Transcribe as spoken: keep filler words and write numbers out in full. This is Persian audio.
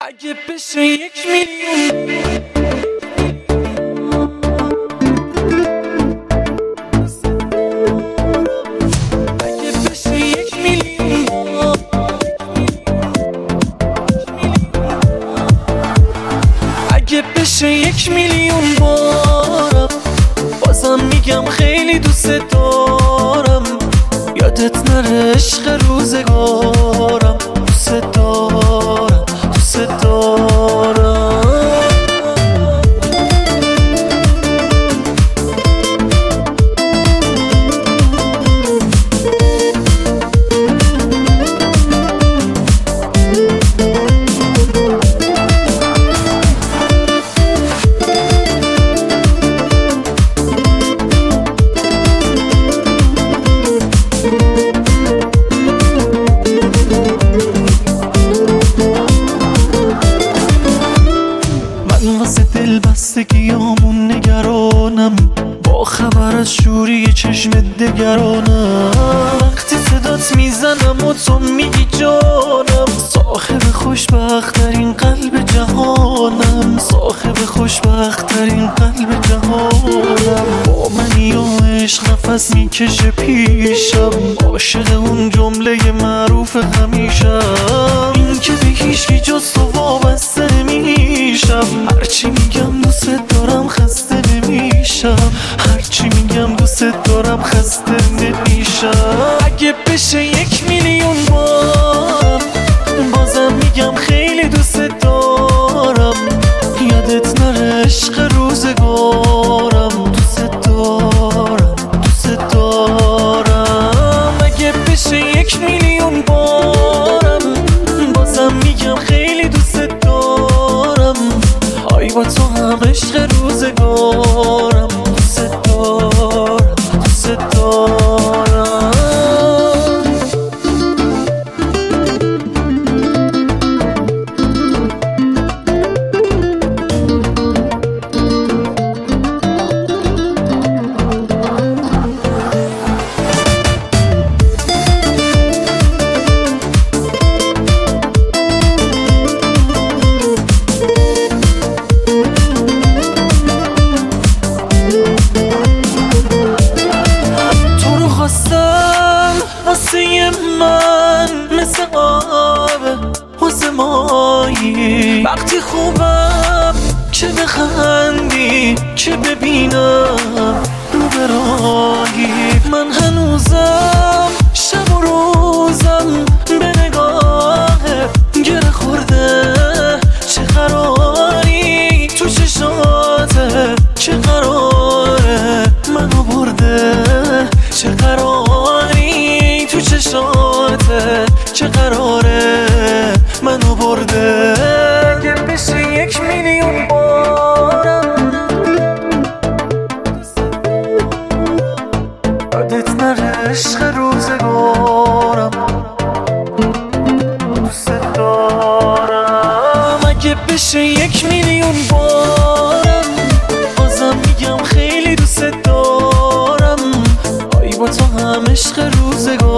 اگه بشه یک میلیون اگه بشه یک میلیون اگه بشه یک میلیون بارم بازم میگم خیلی دوست دارم. یادت نره عشق روزگارم، دوست دارم دوست دارم. واسه دل بستگیامون نگرانم، با خبر از شوری چشم دگرانم. وقتی صدات میزنم و تو میگی جانم، صاحب خوشبخت‌ترین قلب جهانم، صاحب خوشبخت‌ترین قلب جهانم. با منی و عشق نفس میکشه پیشم، عاشق اون جمله معروف همیشم، این که به هیچکی جز تو وابسته نمیشم. هرچی میگم دوست دارم خسته نمیشم، هرچی میگم دوست دارم خسته نمیشم. اگه بشه یک میلیون بارم بازم میگم خیلی دوست دارم. یادت نره عشق روزگارم، دوست دارم دوست دارم. اگه بشه یک میلیون بارم بازم میگم خیلی دوست دارم. آی با تو هم عشق روزگارم، دوست دارم دوست دارم. واسه من مثل آب واسه مایی، وقتی خوبم چه بخندی چه ببینم رو برایی. من هنوزم شب و روزم به نگاه گره خورده. چه قراری تو چشاته، چه قراره منو برده، چه قراری تو چشاته، چه قراره منو برده. اگه بشه یک میلیون بارم یادت نره عشق روزگارم، دوست دارم. اگه بشه یک میلیون بارم بازم میگم خیلی دوست دارم. آی با تو هم عشق روزگارم.